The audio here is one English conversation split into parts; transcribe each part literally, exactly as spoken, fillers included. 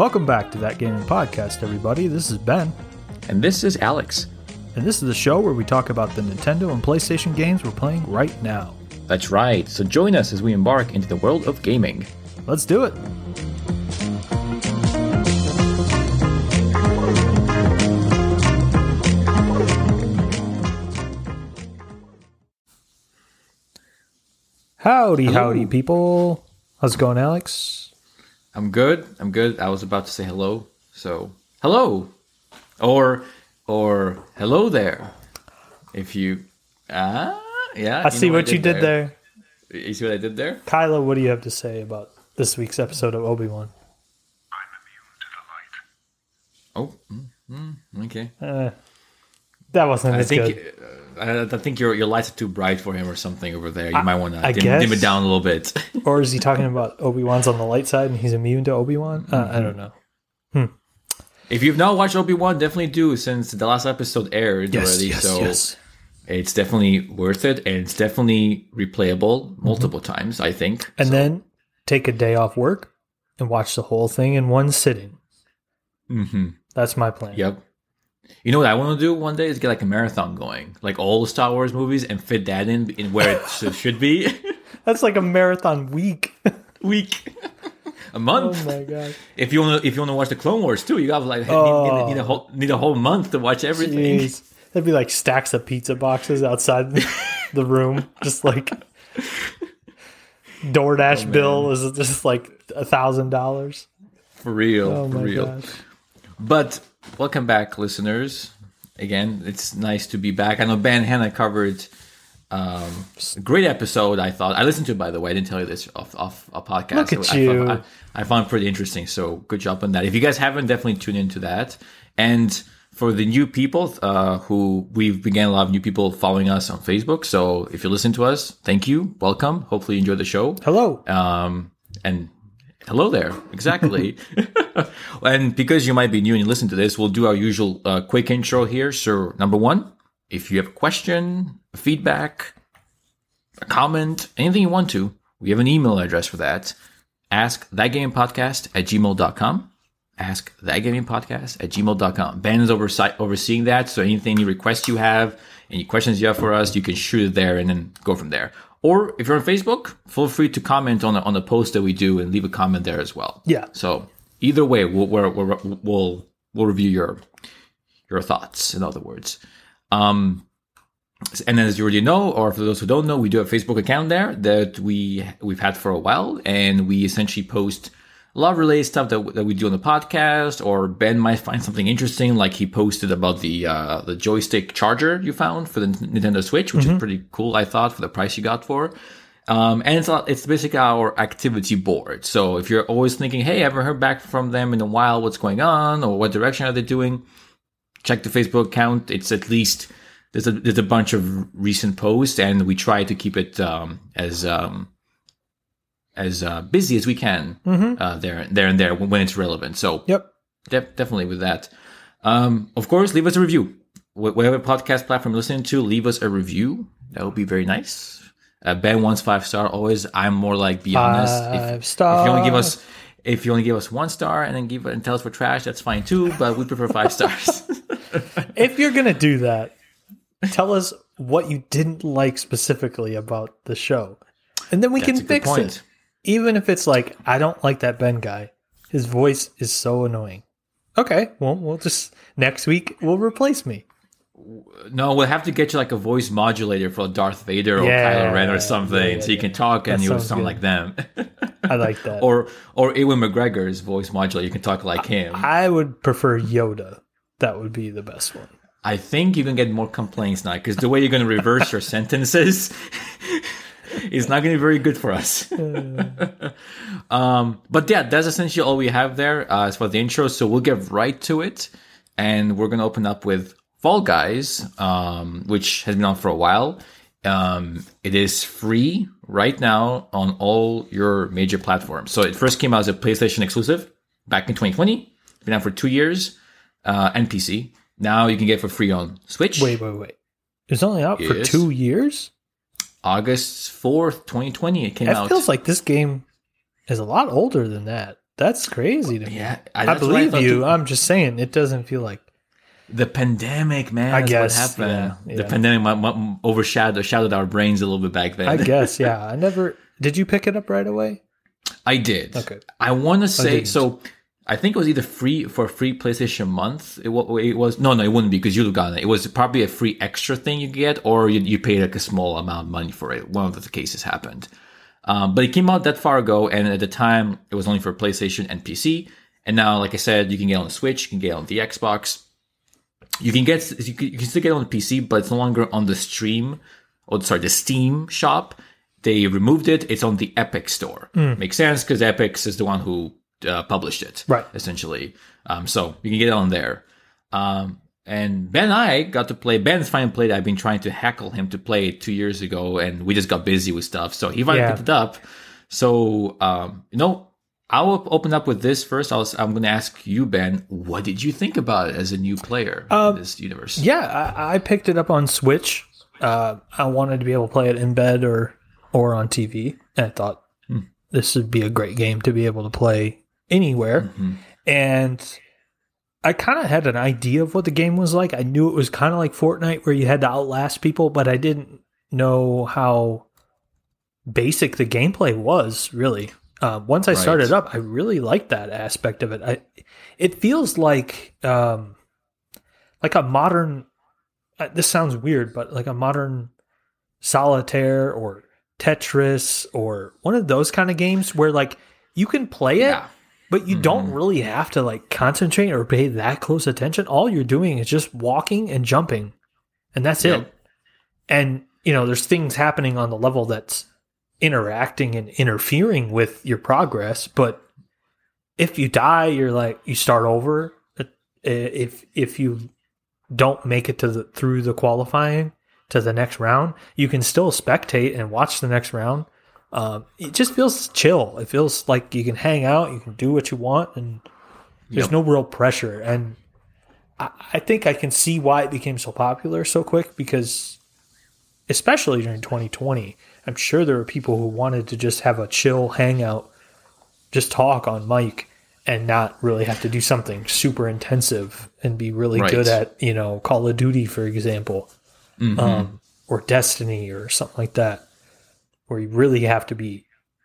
Welcome back to That Gaming Podcast, everybody. This is Ben. And this is Alex. And this is the show where we talk about the Nintendo and PlayStation games we're playing right now. That's right. So join us as we embark into the world of gaming. Let's do it. Howdy, Hello. howdy, people. How's it going, Alex? I'm good. I'm good. I was about to say hello. So, hello. Or, or hello there. If you, ah, yeah. I see know what you did there. there. You see what I did there? Kyla, what do you have to say about this week's episode of Obi-Wan? Oh, mm, mm, okay. Uh, that wasn't I as think good. uh, I, I think your your lights are too bright for him or something over there. You I, might want I to dim, guess. dim it down a little bit. Or is he talking about Obi-Wan's on the light side and he's immune to Obi-Wan? Uh, I don't know. Hmm. If you've not watched Obi-Wan, definitely do, since the last episode aired Yes, already. yes, so yes. it's definitely worth it, and it's definitely replayable multiple mm-hmm. times, I think. And so. then take a day off work and watch the whole thing in one sitting. Mm-hmm. That's my plan. Yep. You know what I want to do one day is get like a marathon going, like all the Star Wars movies, and fit that in, in where it should, should be. That's like a marathon week. Week. A month. Oh my god! If you want to, if you want to watch the Clone Wars too, you got like oh. need, need, need a whole need a whole month to watch everything. Jeez. There'd be like stacks of pizza boxes outside the room, just like DoorDash oh, bill is just like a thousand dollars. For real, oh for my real. Gosh. But welcome back, listeners. Again, it's nice to be back. I know Ben Hannah covered. Um, a great episode, I thought. I listened to it, by the way. I didn't tell you this off, off a podcast. Look at I, you. I, found, I, I found it pretty interesting, so good job on that. If you guys haven't, definitely tune into that. And for the new people uh, who we've began a lot of new people following us on Facebook. So if you listen to us, thank you. Welcome. Hopefully you enjoyed the show. Hello. Um, and hello there. Exactly. And because you might be new and you listen to this, we'll do our usual uh, quick intro here. So number one, if you have a question, feedback, a comment, anything you want to, we have an email address for that. Ask thatgamingpodcast at gmail dot com. Ask thatgamingpodcast at gmail dot com. Ben is oversi- overseeing that, so anything, any requests you have, any questions you have for us, you can shoot it there and then go from there. Or if you're on Facebook, feel free to comment on the, on the post that we do and leave a comment there as well. Yeah. So either way, we'll we'll we'll, we'll, we'll review your your thoughts, in other words. Um, and as you already know, or for those who don't know, we do a Facebook account there that we, we've had for a while, and we essentially post a lot of related stuff that, that we do on the podcast, or Ben might find something interesting, like he posted about the uh, the joystick charger you found for the Nintendo Switch, which mm-hmm. is pretty cool, I thought, for the price you got for. Um, and it's it's basically our activity board. So if you're always thinking, hey, I haven't heard back from them in a while, what's going on, or what direction are they doing? Check the Facebook account. It's at least there's a there's a bunch of recent posts, and we try to keep it um, as um, as uh, busy as we can mm-hmm. uh, there there and there when it's relevant. So yep, def- definitely with that. Um, of course, leave us a review. Wh- whatever podcast platform you're listening to, leave us a review. That would be very nice. Uh, Ben wants five star. Always, I'm more like be honest. Five if, star. If you only give us. If you only give us one star and then give it and tell us we're trash, that's fine too. But we prefer five stars. If you're gonna do that, tell us what you didn't like specifically about the show, and then we that's can fix it. Even if it's like, I don't like that Ben guy. His voice is so annoying. Okay, well, we'll just next week we'll replace me. No, we'll have to get you like a voice modulator for Darth Vader or yeah, Kylo Ren or something, yeah, yeah, so you yeah. can talk and that you'll sound good. like them. I like that. Or or Ewan McGregor's voice modulator, you can talk like him. I would prefer Yoda. That would be the best one. I think you can get more complaints now, because the way you're going to reverse your sentences is not going to be very good for us. um, but yeah, that's essentially all we have there uh, as for the intro. So we'll get right to it, and we're going to open up with Fall Guys, um, which has been on for a while. Um, it is free right now on all your major platforms. So it first came out as a PlayStation exclusive back in twenty twenty. It's been out for two years, uh, and P C. Now you can get it for free on Switch. Wait, wait, wait. It's only out for Yes. two years? August fourth, twenty twenty, it came It out. feels like this game is a lot older than that. That's crazy to me. Yeah, I, that's what believe thought you. too. I'm just saying it doesn't feel like The pandemic, man. I That's guess, what happened. yeah, The yeah. pandemic m- m- overshadowed shadowed our brains a little bit back then. I guess, yeah. I never did you pick it up right away? I did. Okay. I want to say didn't. so. I think it was either free for a free PlayStation month. It, wa- it was no, no, it wouldn't be because you'd have gotten it. It was probably a free extra thing you could get, or you, you paid like a small amount of money for it. One of the cases happened, um, but it came out that far ago, and at the time it was only for PlayStation and P C. And now, like I said, you can get it on the Switch, you can get it on the Xbox. You can get you can, you can still get it on the P C, but it's no longer on the stream. Or sorry, the Steam shop. They removed it. It's on the Epic store. Makes sense because Epic is the one who uh, published it, Right. essentially. Um, so you can get it on there. Um, and Ben and I got to play. Ben's finally played. I've been trying to heckle him to play it two years ago, and we just got busy with stuff. So he finally Yeah. picked it up. So um, you know, I'll open up with this first. I'll, I'm going to ask you, Ben, what did you think about it as a new player Um, in this universe? Yeah, I, I picked it up on Switch. Uh, I wanted to be able to play it in bed or or on T V, and I thought this would be a great game to be able to play anywhere. Mhm. And I kind of had an idea of what the game was like. I knew it was kind of like Fortnite, where you had to outlast people, but I didn't know how basic the gameplay was. Really, uh, once I Right. started up, I really liked that aspect of it. I, it feels like um, like a modern. Uh, this sounds weird, but like a modern Solitaire or Tetris or one of those kind of games where like you can play it, Yeah. but you don't really have to like concentrate or pay that close attention. All you're doing is just walking and jumping, and that's Yep. it. And you know, there's things happening on the level that's interacting and interfering with your progress, but if you die, you're like you start over. If if you don't make it to the through the qualifying to the next round, you can still spectate and watch the next round. Um, it just feels chill. It feels like you can hang out, you can do what you want, and there's Yep. no real pressure. And I, I think I can see why it became so popular so quick, because especially during twenty twenty, I'm sure there were people who wanted to just have a chill hangout, just talk on mic, and not really have to do something super intensive and be really Right. good at, you know, Call of Duty, for example, Mhm. um, or Destiny or something like that, where you really have to be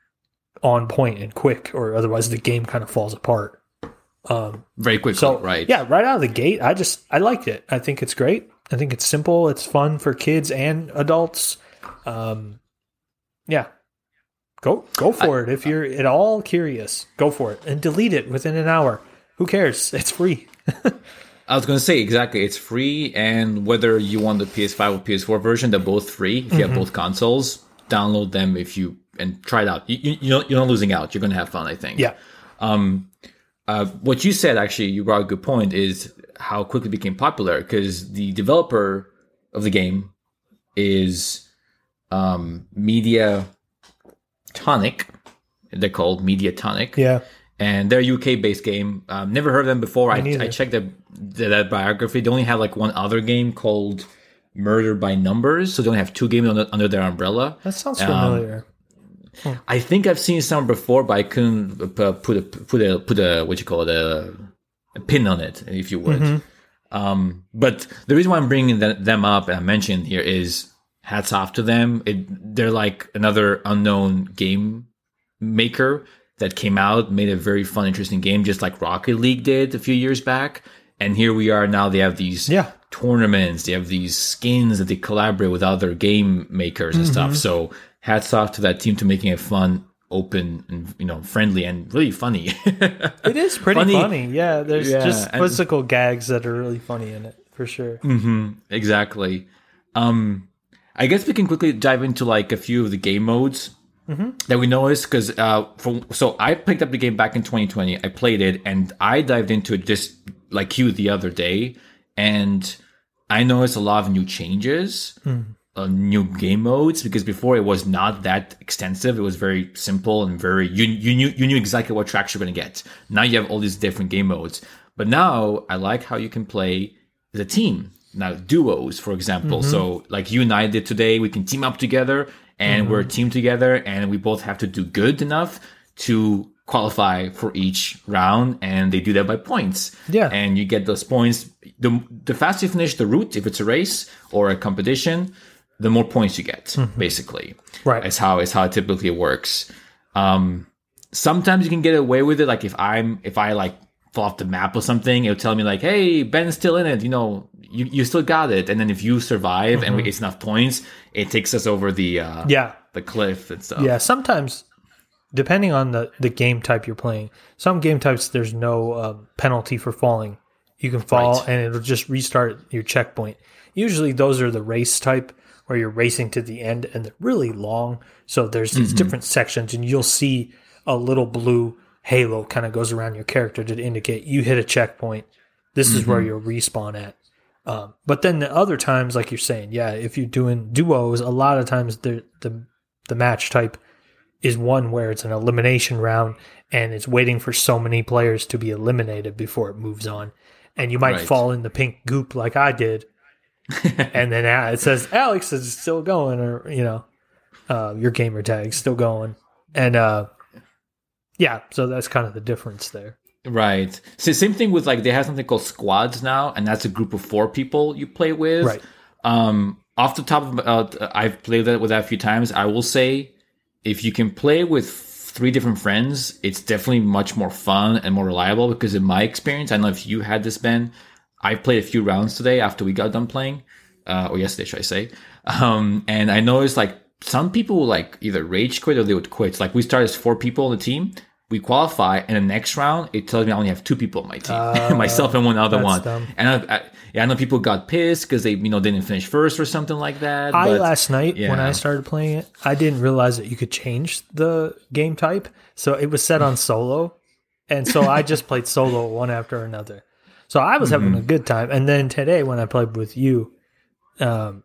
on point and quick, or otherwise the game kind of falls apart. Um, Very quickly, so, right? yeah, right out of the gate, I just, I liked it. I think it's great. I think it's simple. It's fun for kids and adults. Um, yeah. Go go for it. If you're at all curious, go for it. And delete it within an hour. Who cares? It's free. I was going to say exactly. It's free, and whether you want the P S five or P S four version, they're both free. If you have both consoles, download them if you and try it out. You, you, you're not- you're not losing out. You're going to have fun, I think. Yeah. Um, uh, what you said, actually, you brought a good point, is how quickly it became popular, because the developer of the game is um, Media Tonic. They're called Media Tonic. Yeah. And they're a U K-based game. Um, never heard of them before. I, neither. I checked the, the, that biography. They only have like one other game called Murder by Numbers, so they only have two games under, under their umbrella. That sounds Um, familiar. I think I've seen some before, but I couldn't uh, put a put a put a what you call it a, a pin on it, if you would. Mm-hmm. Um, but the reason why I'm bringing them them up and I mentioned here is hats off to them. It, they're like another unknown game maker that came out, made a very fun, interesting game, just like Rocket League did a few years back. And here we are now. They have these Yeah. tournaments, they have these skins that they collaborate with other game makers and Mm-hmm. stuff. So hats off to that team to making it fun, open, and you know, friendly and really funny. It is pretty funny. funny. Yeah, there's Yeah, just and- physical gags that are really funny in it, for sure. hmm Exactly. Um, I guess we can quickly dive into like a few of the game modes that we noticed, because uh, from so I picked up the game back in twenty twenty. I played it and I dived into it just like you the other day, and I noticed a lot of new changes, uh, new game modes, because before it was not that extensive. It was very simple and very you you knew you knew exactly what tracks you're going to get. Now you have all these different game modes, but now I like how you can play as a team. Now duos, for example. So like you and I did today, we can team up together and we're a team together, and we both have to do good enough to qualify for each round, and they do that by points. Yeah. And you get those points. The, the faster you finish the route, if it's a race or a competition, the more points you get, mm-hmm. basically. Right. It's how, it's how it typically works. Um, sometimes you can get away with it. Like if I'm, if I like fall off the map or something, it'll tell me like, hey, Ben's still in it. You know, you, you still got it. And then if you survive mm-hmm. and we, it's enough points, it takes us over the, uh, yeah. the cliff and stuff. Yeah. Sometimes, depending on the, the game type you're playing, some game types, there's no um, penalty for falling. You can fall right. and it'll just restart your checkpoint. Usually those are the race type where you're racing to the end and they're really long. So there's these mm-hmm. different sections and you'll see a little blue halo kind of goes around your character to indicate you hit a checkpoint. This mm-hmm. is where you'll respawn at. Um, but then the other times, like you're saying, yeah, if you're doing duos, a lot of times the the, the match type is one where it's an elimination round and it's waiting for so many players to be eliminated before it moves on. And you might right. fall in the pink goop like I did. And then uh, it says Alex is still going, or, you know, uh, your gamer tag's still going. And uh, yeah, so that's kind of the difference there. Right. So same thing with like, they have something called squads now, and that's a group of four people you play with. Right. Um, off the top of, uh, I've played that with that a few times. I will say, if you can play with three different friends, it's definitely much more fun and more reliable, because in my experience, I don't know if you had this, Ben, I played a few rounds today after we got done playing, uh, or yesterday, should I say. Um, and I noticed like some people will like either rage quit or they would quit. Like we started as four people on the team. We qualify, and the next round, it tells me I only have two people on my team, uh, myself and one other one. Dumb. And I, I, yeah, I know people got pissed because they, you know, didn't finish first or something like that. I but, last night yeah. when I started playing it, I didn't realize that you could change the game type, so it was set on solo, and so I just played solo one after another. So I was having mm-hmm. a good time, and then today when I played with you, um,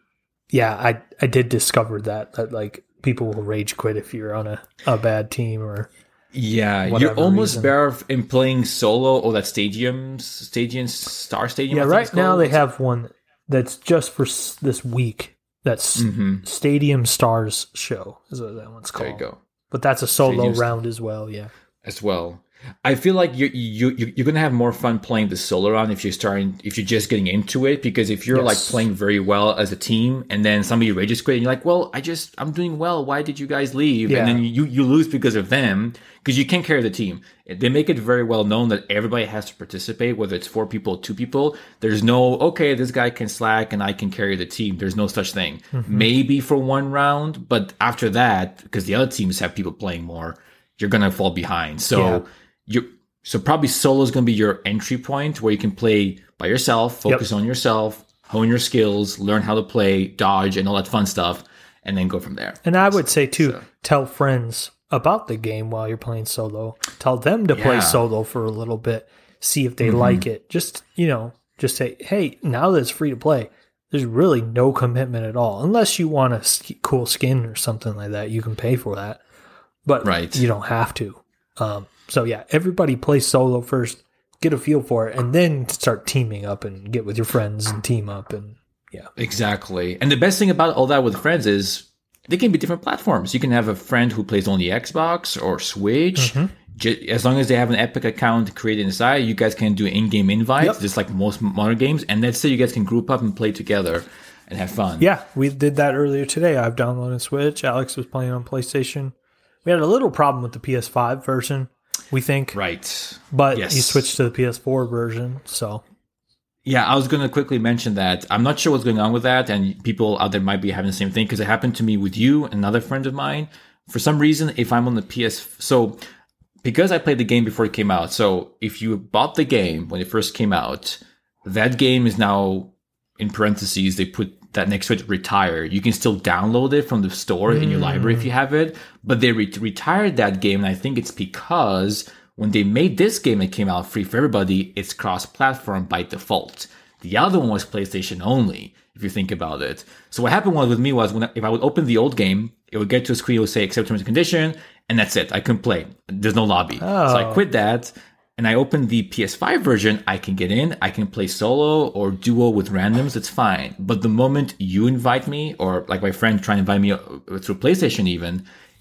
yeah, I I did discover that that like people will rage quit if you're on a, a bad team or. Yeah, you're almost reason. better in playing solo or that stadium, stadium, Star Stadium. Yeah, right now they have one that's just for s- this week. That's mm-hmm. Stadium Stars Show is what that one's called. There you go. But that's a solo Stadium round as well, yeah. As well. I feel like you you you you're gonna have more fun playing the solo round if you're starting if you're just getting into it, because if you're yes. like playing very well as a team and then somebody rages quit and you're like, well, I just I'm doing well. Why did you guys leave? Yeah. And then you you lose because of them, because you can't carry the team. They make it very well known that everybody has to participate, whether it's four people, two people. There's no okay, this guy can slack and I can carry the team. There's no such thing. Mm-hmm. Maybe for one round, but after that, because the other teams have people playing more, you're gonna fall behind. So. Yeah. You so probably solo is going to be your entry point where you can play by yourself, focus yep. on yourself, hone your skills, learn how to play, dodge, and all that fun stuff, and then go from there. And I would say too, so. tell friends about the game while you're playing solo. Tell them to yeah. play solo for a little bit, see if they mm-hmm. like it. Just you know, just say, hey, now that it's free to play, there's really no commitment at all, unless you want a sk- cool skin or something like that. You can pay for that, but right. you don't have to. Um, So yeah, everybody play solo first, get a feel for it, and then start teaming up and get with your friends and team up and yeah. Exactly. And the best thing about all that with friends is they can be different platforms. You can have a friend who plays only Xbox or Switch. Mm-hmm. As long as they have an Epic account created inside, you guys can do in-game invites, yep. just like most modern games, and that's it. You guys can group up and play together and have fun. Yeah, we did that earlier today. I've downloaded Switch. Alex was playing on PlayStation. We had a little problem with the P S five version. We think. Right. But yes. you switched to the P S four version, so. Yeah, I was going to quickly mention that. I'm not sure what's going on with that, and people out there might be having the same thing, because it happened to me with you, another friend of mine. For some reason, if I'm on the P S... So, because I played the game before it came out, so if you bought the game when it first came out, that game is now, in parentheses, they put that next to it, retired. You can still download it from the store mm. in your library if you have it, but they re- retired that game, and I think it's because when they made this game that came out free for everybody, it's cross-platform by default. The other one was PlayStation only, if you think about it. So what happened was with me was when I, if I would open the old game, it would get to a screen, it would say accept terms and condition, and that's it. I couldn't play. There's no lobby. Oh. So I quit that. And I opened the P S five version, I can get in, I can play solo or duo with randoms, it's fine. But the moment you invite me, or like my friend trying to invite me through PlayStation even,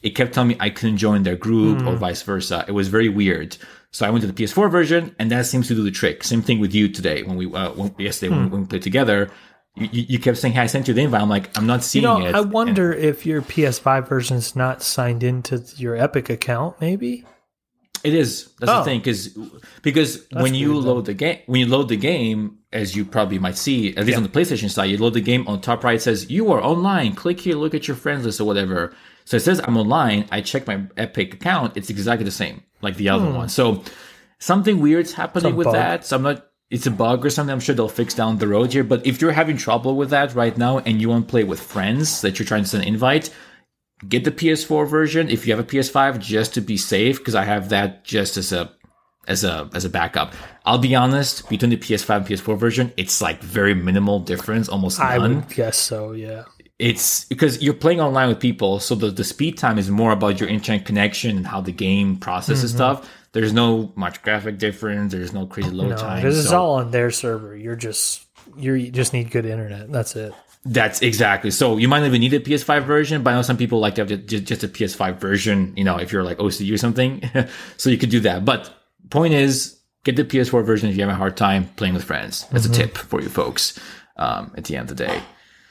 it kept telling me I couldn't join their group mm. or vice versa. It was very weird. So I went to the P S four version, and that seems to do the trick. Same thing with you today when we uh, when, yesterday mm. when, when we played together. You, you kept saying, "Hey, I sent you the invite." I'm like, "I'm not seeing you know, it." I wonder and, if your P S five version is not signed into your Epic account. Maybe it is. That's oh. the thing, because because That's when you weird, load though. the game, when you load the game, as you probably might see, at least yeah. on the PlayStation side, you load the game on the top right. It says you are online. Click here, look at your friends list or whatever. So it says I'm online. I check my Epic account. It's exactly the same like the other hmm. one. So something weird's happening Some with bug. that. So I'm not. It's a bug or something. I'm sure they'll fix down the road here. But if you're having trouble with that right now and you want to play with friends that you're trying to send an invite, get the P S four version if you have a P S five just to be safe, because I have that just as a as a as a backup. I'll be honest, between the P S five and P S four version, it's like very minimal difference, almost none. I would guess so, yeah. It's because you're playing online with people, so the, the speed time is more about your internet connection and how the game processes mm-hmm. stuff. There's no much graphic difference. There's no crazy load no, time. This so. is all on their server. You're just you're, you just need good internet. That's it. That's exactly. So you might not even need a P S five version, but I know some people like to have just a P S five version, you know, if you're like O C D or something. So you could do that. But point is, get the P S four version if you have a hard time playing with friends. That's mm-hmm. a tip for you folks um, at the end of the day.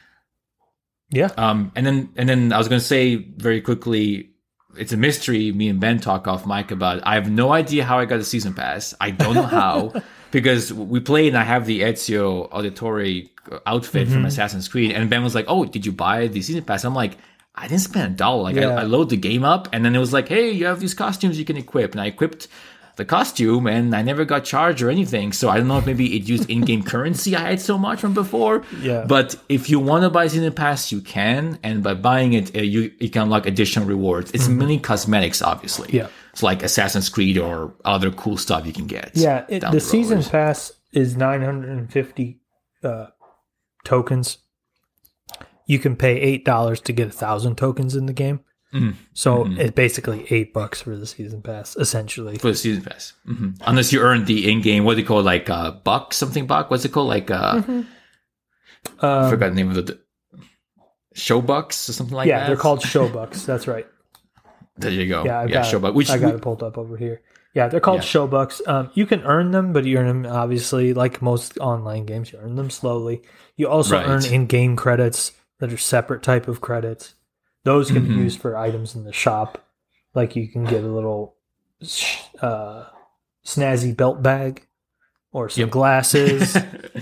Yeah. Um, and then and then I was going to say very quickly, it's a mystery. Me and Ben talk off mic about it. I have no idea how I got a season pass. I don't know how because we played and I have the Ezio Auditore outfit mm-hmm. from Assassin's Creed. And Ben was like, "Oh, did you buy the season pass?" I'm like, I didn't spend a dollar. Like yeah. I, I load the game up and then it was like, "Hey, you have these costumes you can equip." And I equipped the costume and I never got charged or anything. So I don't know if maybe it used in-game currency I had so much from before. Yeah. But if you want to buy season pass, you can. And by buying it, uh, you, you can unlock additional rewards. It's mm-hmm. mainly cosmetics, obviously. Yeah. It's like Assassin's Creed or other cool stuff you can get. Yeah. It, the, the season pass is nine hundred fifty uh, tokens. You can pay eight dollars to get a thousand tokens in the game. Mm-hmm. So mm-hmm. it's basically eight bucks for the season pass, essentially. For the season pass, mm-hmm. unless you earn the in-game, what do you call it, like uh, buck something buck? What's it called? Like uh, mm-hmm. um, I forgot the name of the show bucks or something like yeah, that. Yeah, they're called show bucks. That's right. There you go. Yeah, I've yeah, got show buck. Which I got we, it pulled up over here. Yeah, they're called yeah. show bucks. Um, you can earn them, but you earn them obviously like most online games. You earn them slowly. You also right. earn in-game credits that are separate type of credits. Those can mm-hmm. be used for items in the shop. Like you can get a little uh, snazzy belt bag or some yep. glasses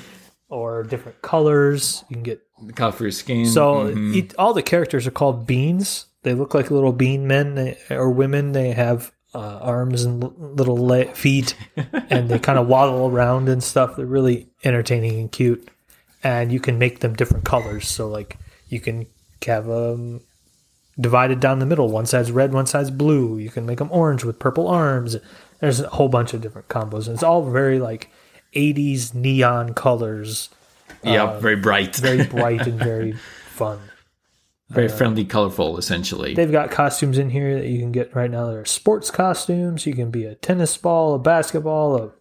or different colors. You can get the color for your skin. So mm-hmm. it, all the characters are called beans. They look like little bean men they, or women. They have uh, arms and l- little le- feet and they kind of waddle around and stuff. They're really entertaining and cute. And you can make them different colors. So like you can have them divided down the middle. One side's red, one side's blue. You can make them orange with purple arms. There's a whole bunch of different combos. And it's all very like eighties neon colors. Yeah, uh, very bright. Very bright and very fun. Very uh, friendly, colorful, essentially. They've got costumes in here that you can get right now. There are sports costumes. You can be a tennis ball, a basketball, a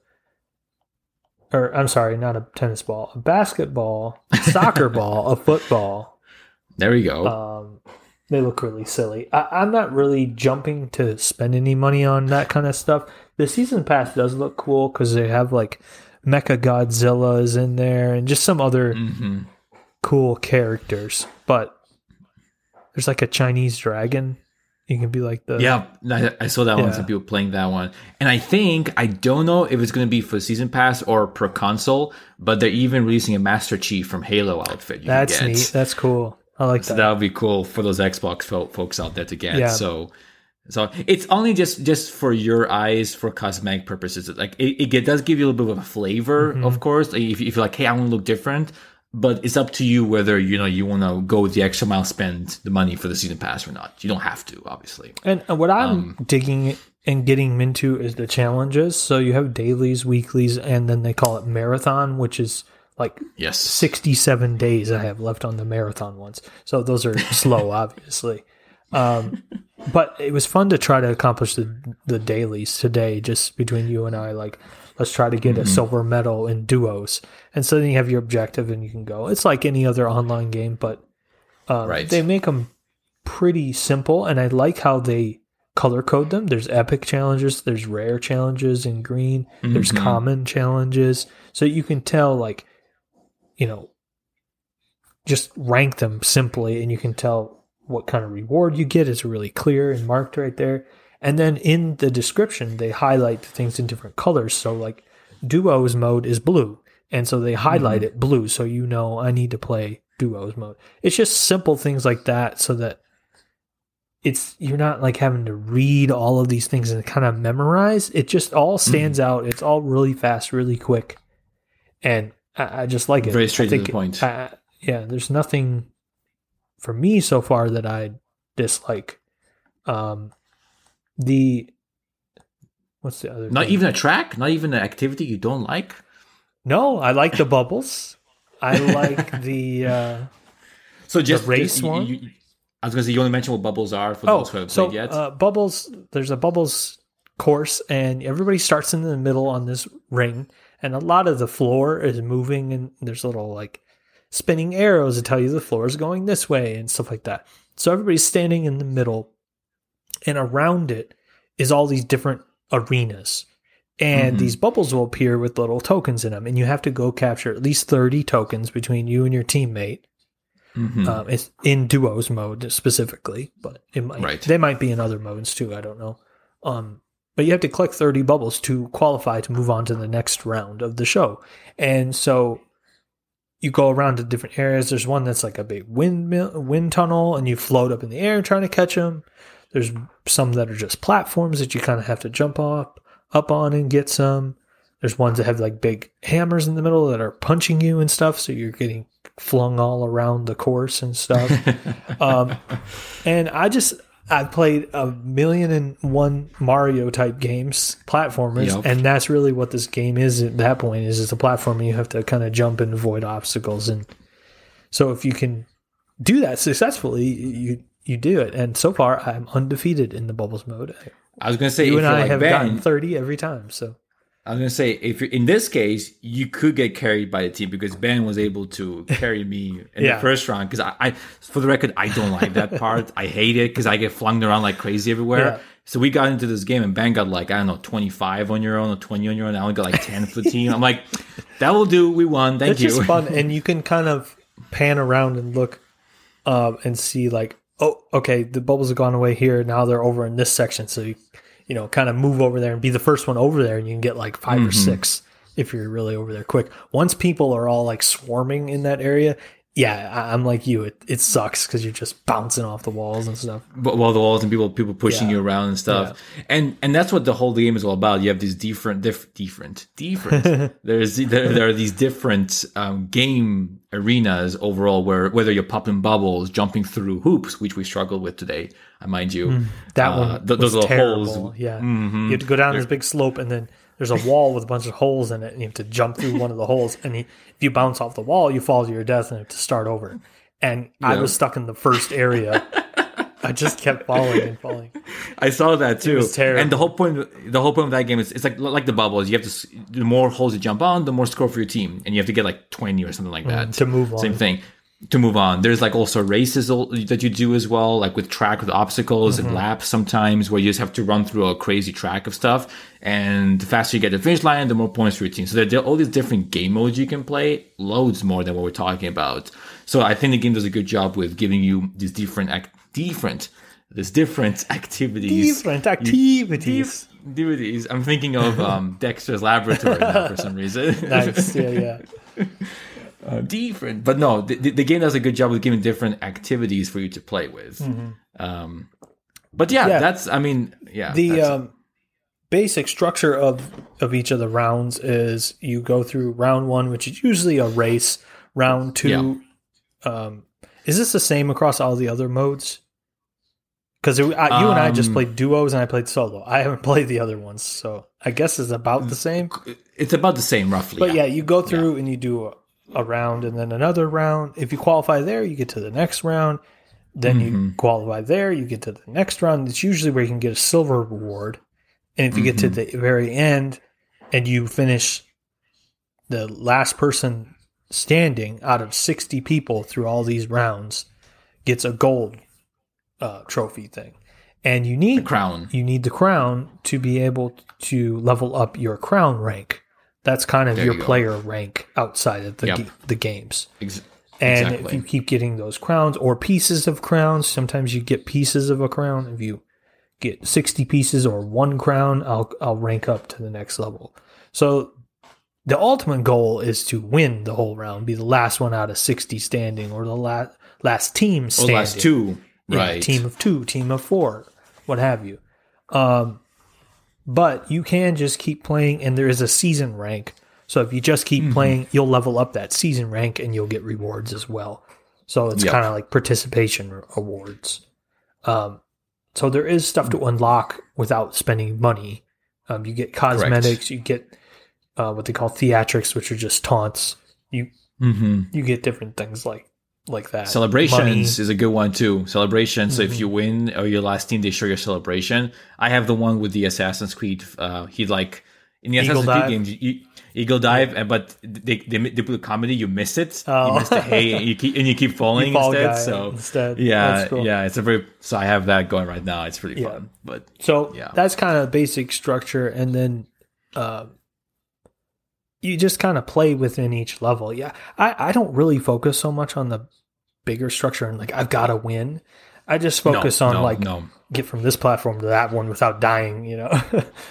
or I'm sorry, not a tennis ball, a basketball, a soccer ball, a football. There we go. Um, they look really silly. I, I'm not really jumping to spend any money on that kind of stuff. The season pass does look cool because they have like Mecha Godzilla is in there and just some other mm-hmm. cool characters. But there's like a Chinese dragon. You can be like the yeah. I, I saw that yeah. one. Some people playing that one, and I think I don't know if it's going to be for season pass or per console. But they're even releasing a Master Chief from Halo outfit. You That's can get. neat. That's cool. I like so that. That would be cool for those Xbox fo- folks out there to get. Yeah. So, so it's only just just for your eyes for cosmetic purposes. Like it, it does give you a little bit of a flavor, mm-hmm. of course. If, if you're like, hey, I want to look different. But it's up to you whether you know you want to go the extra mile, spend the money for the season pass or not. You don't have to, obviously. And what I'm um, digging and getting into is the challenges. So you have dailies, weeklies, and then they call it marathon, which is like yes. sixty-seven days I have left on the marathon ones. So those are slow, obviously. Um, but it was fun to try to accomplish the the dailies today, just between you and I. Like, let's try to get mm-hmm. a silver medal in duos. And so then you have your objective and you can go. It's like any other online game, but um, right. they make them pretty simple, and I like how they color code them. There's epic challenges, there's rare challenges in green, mm-hmm. there's common challenges. So you can tell, like, you know, just rank them simply, and you can tell what kind of reward you get is really clear and marked right there. And then in the description, they highlight the things in different colors. So, like, duos mode is blue, and so they highlight mm-hmm. it blue, so you know I need to play duos mode. It's just simple things like that, so that it's you're not like having to read all of these things and kind of memorize. It just all stands mm-hmm. out. It's all really fast, really quick, and I, I just like it. Very straight to the point. I, yeah, there's nothing for me so far that I dislike. Um, the what's the other? Not thing? even a track, not even an activity you don't like. No, I like the bubbles. I like the uh, so just the race just, one. You, you, I was going to say, you want to mention what bubbles are for oh, those who haven't so, played yet? Uh, bubbles, there's a bubbles course, and everybody starts in the middle on this ring, and a lot of the floor is moving, and there's little, like, spinning arrows that tell you the floor is going this way and stuff like that. So everybody's standing in the middle, and around it is all these different arenas. And mm-hmm. these bubbles will appear with little tokens in them, and you have to go capture at least thirty tokens between you and your teammate. Mm-hmm. Um, it's in duos mode specifically, but it might right. they might be in other modes too. I don't know. Um, but you have to collect thirty bubbles to qualify to move on to the next round of the show. And so you go around to different areas. There's one that's like a big windmill, wind tunnel, and you float up in the air trying to catch them. There's some that are just platforms that you kind of have to jump up up on and get some. There's ones that have like big hammers in the middle that are punching you and stuff, so you're getting flung all around the course and stuff. um, and I just, I played a million and one Mario type games, platformers, yep. and that's really what this game is at that point, is it's a platform you have to kind of jump and avoid obstacles. And so if you can do that successfully, you you do it. And so far, I'm undefeated in the bubbles mode. I was going to say, you if and I like have Ben, gotten thirty every time, so. I was going to say, if you're, in this case, you could get carried by the team because Ben was able to carry me in yeah. the first round. Because I, I, for the record, I don't like that part. I hate it because I get flung around like crazy everywhere. Yeah. So we got into this game and Ben got like, I don't know, twenty-five on your own or twenty on your own. I only got like ten for the team. I'm like, that will do. We won. Thank it's you. It's just fun. And you can kind of pan around and look uh, and see like, oh, okay, the bubbles have gone away here. Now they're over in this section. So you you know, kind of move over there and be the first one over there, and you can get like five mm-hmm. or six if you're really over there quick. Once people are all like swarming in that area, yeah, I, I'm like you. It it sucks because you're just bouncing off the walls and stuff. But well, the walls and people people pushing yeah. you around and stuff, yeah. and and that's what the whole game is all about. You have these different, diff, different, different. There's there, there are these different um, game arenas overall, where whether you're popping bubbles, jumping through hoops, which we struggled with today, I mind you. Mm, that uh, one th- those was little terrible. holes. Yeah, mm-hmm. you have to go down They're, this big slope, and then there's a wall with a bunch of holes in it, and you have to jump through one of the holes. And you, if you bounce off the wall, you fall to your death and have to start over. And yeah. I was stuck in the first area. I just kept falling and falling. I saw that too. It was terrible. And the whole point, the whole point of that game is, it's like like the bubbles. You have to, the more holes you jump on, the more score for your team, and you have to get like twenty or something like that mm, to move on. Same thing. To move on. There's like also races that you do as well, like with track with obstacles mm-hmm. and laps sometimes, where you just have to run through a crazy track of stuff. And the faster you get to the finish line, the more points for your team. So there are all these different game modes you can play, loads more than what we're talking about. So I think the game does a good job with giving you these different, act- different, these different activities. Different activities. You, activities. I'm thinking of um, Dexter's Laboratory now for some reason. Nice. Yeah, yeah. Uh, different, but no, the, the game does a good job with giving different activities for you to play with. Mm-hmm. Um, but yeah, yeah, that's, I mean, yeah. The um, basic structure of, of each of the rounds is you go through round one, which is usually a race. Round two, yeah. um, is this the same across all the other modes? Because you and I just played duos and I played solo. I haven't played the other ones, so I guess it's about the same. It's about the same, roughly. But yeah, yeah you go through yeah. and you do a, a round and then another round. If you qualify there, you get to the next round. Then mm-hmm. you qualify there, you get to the next round. It's usually where you can get a silver reward. And if you mm-hmm. get to the very end and you finish the last person standing out of sixty people through all these rounds, gets a gold uh, trophy thing, and you need The crown. You need the crown to be able to level up your crown rank. That's kind of There your you go. player rank outside of the Yep. ga- the games. Ex- And exactly. if you keep getting those crowns or pieces of crowns, sometimes you get pieces of a crown. If you get sixty pieces or one crown, I'll I'll rank up to the next level. So the ultimate goal is to win the whole round, be the last one out of sixty standing, or the last last team Or standing. last two. Yeah, Right. team of two, team of four, what have you. Um, but you can just keep playing, and there is a season rank. So if you just keep Mm-hmm. playing, you'll level up that season rank, and you'll get rewards as well. So it's Yep. kind of like participation awards. Um, so there is stuff to unlock without spending money. Um, you get cosmetics, you get uh, what they call theatrics, which are just taunts. You Mm-hmm. you get different things like like that. Celebrations Money. is a good one too. Celebrations. So Mm-hmm. if you win or your last team, they show your celebration. I have the one with the Assassin's Creed. Uh, he like in the Eagle Assassin's dive? Creed games, you, you, Eagle dive, uh, but they, they they put a comedy. You miss it. Oh. You miss the hay, and you keep and you keep falling You fall instead. guy So instead. yeah, That's cool. yeah, it's a very. So I have that going right now. It's pretty Yeah. fun. But So Yeah. that's kind of basic structure, and then uh, you just kind of play within each level. Yeah, I, I don't really focus so much on the bigger structure and like I've got to win. I just focus no, on no, like no. get from this platform to that one without dying. You know.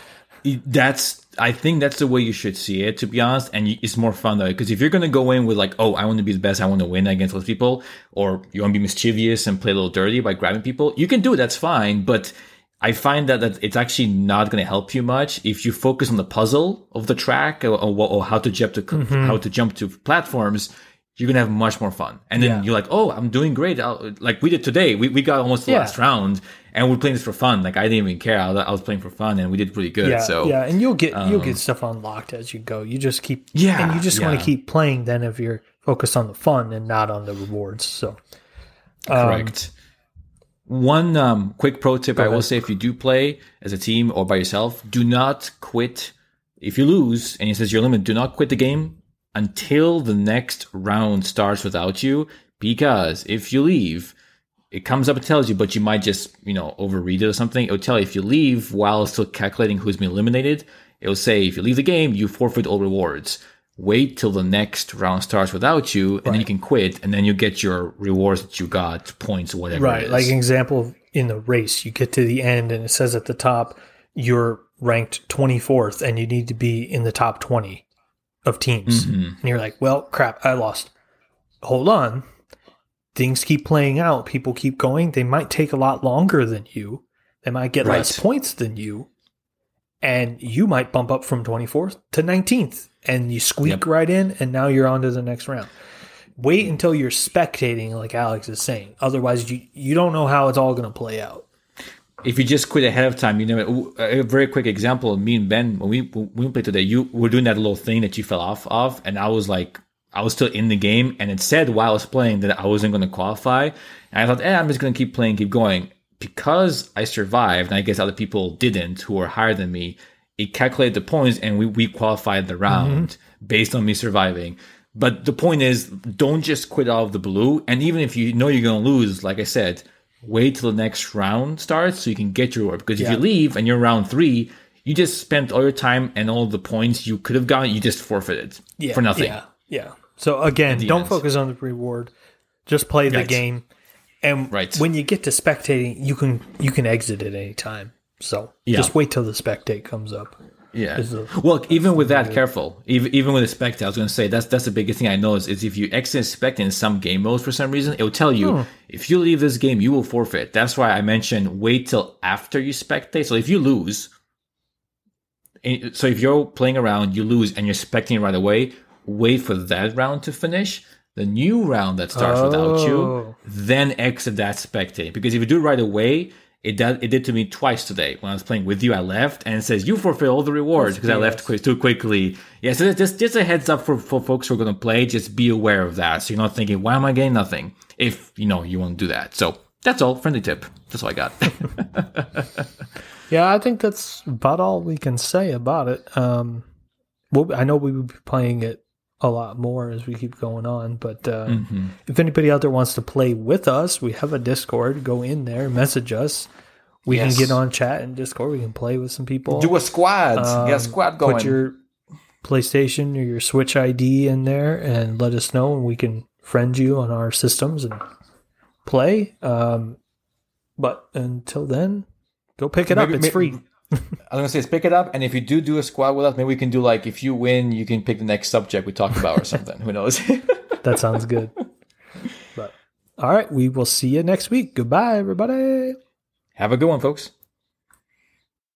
That's I think that's the way you should see it, to be honest. And you, it's more fun though, because if you're gonna go in with like, oh, I want to be the best, I want to win against those people, or you want to be mischievous and play a little dirty by grabbing people, you can do it. That's fine. But I find that, that it's actually not going to help you much if you focus on the puzzle of the track or, or, or how to jump to Mm-hmm. how to jump to platforms. You're gonna have much more fun, and then Yeah. you're like, "Oh, I'm doing great!" I'll, like we did today. We we got almost the Yeah. last round, and we're playing this for fun. Like I didn't even care. I was, I was playing for fun, and we did pretty good. yeah, so yeah, and you'll get you'll um, get stuff unlocked as you go. You just keep Yeah, and you just want yeah. to keep playing. Then if you're focused on the fun and not on the rewards, so um, correct. One um, quick pro tip I will ahead. say: if you do play as a team or by yourself, do not quit. If you lose and it says your limit, do not quit the game until the next round starts without you, because if you leave, it comes up and tells you, but you might just, you know, overread it or something. It'll tell you if you leave while still calculating who's been eliminated, it'll say if you leave the game, you forfeit all rewards. Wait till the next round starts without you, and then you can quit, and then you get your rewards that you got, points, whatever it right. is. Like an example in the race, you get to the end and it says at the top you're ranked twenty-fourth and you need to be in the top twenty of teams. Mm-hmm. And you're like, well, crap, I lost. Hold on. Things keep playing out. People keep going. They might take a lot longer than you. They might get Right. less points than you. And you might bump up from twenty-fourth to nineteenth. And you squeak Yep. right in, and now you're on to the next round. Wait until you're spectating, like Alex is saying. Otherwise, you, you don't know how it's all going to play out. If you just quit ahead of time, you know, a very quick example, me and Ben, when we, when we played today, you were doing that little thing that you fell off of, and I was like, I was still in the game, and it said while I was playing that I wasn't going to qualify, and I thought, eh, I'm just going to keep playing, keep going. Because I survived, and I guess other people didn't, who were higher than me, it calculated the points, and we, we qualified the round mm-hmm. based on me surviving. But the point is, don't just quit out of the blue, and even if you know you're going to lose, like I said, wait till the next round starts so you can get your reward. Because Yeah. if you leave and you're round three, you just spent all your time and all the points you could have gotten, you just forfeited Yeah, for nothing. Yeah, yeah. So again, the don't end. focus on the reward. Just play the Right. game. And Right. when you get to spectating, you can you can exit at any time. So Yeah. just wait till the spectate comes up. Yeah. Is the- Well, even with that, careful. Even even with the spectate, I was going to say that's that's the biggest thing I noticed is if you exit spectate in some game modes for some reason, it will tell you if you leave this game, you will forfeit. That's why I mentioned wait till after you spectate. So if you lose, and- so if you're playing around, you lose, and you're spectating right away, wait for that round to finish. The new round that starts without you, Oh. then exit that spectate. Because if you do it right away, it did, it did to me twice today. When I was playing with you, I left, and it says, you forfeit all the rewards because I left quick, too quickly. Yeah, so just, just a heads up for, for folks who are going to play. Just be aware of that. So you're not thinking, why am I getting nothing? If, you know, you want to do that. So that's all. Friendly tip. That's all I got. Yeah, I think that's about all we can say about it. Um, well, I know we will be playing it a lot more as we keep going on. But uh, Mm-hmm. if anybody out there wants to play with us, we have a Discord. Go in there, message us. We Yes. can get on chat in Discord. We can play with some people. Do a squad. Um, Get a squad going. Put your PlayStation or your Switch I D in there and let us know, and we can friend you on our systems and play. Um, but until then, go pick it Maybe- up. It's may- free. I was gonna say, pick it up, and if you do do a squad with us, maybe we can do like if you win, you can pick the next subject we talk about or something. Who knows? That sounds good. But all right, we will see you next week. Goodbye, everybody. Have a good one, folks.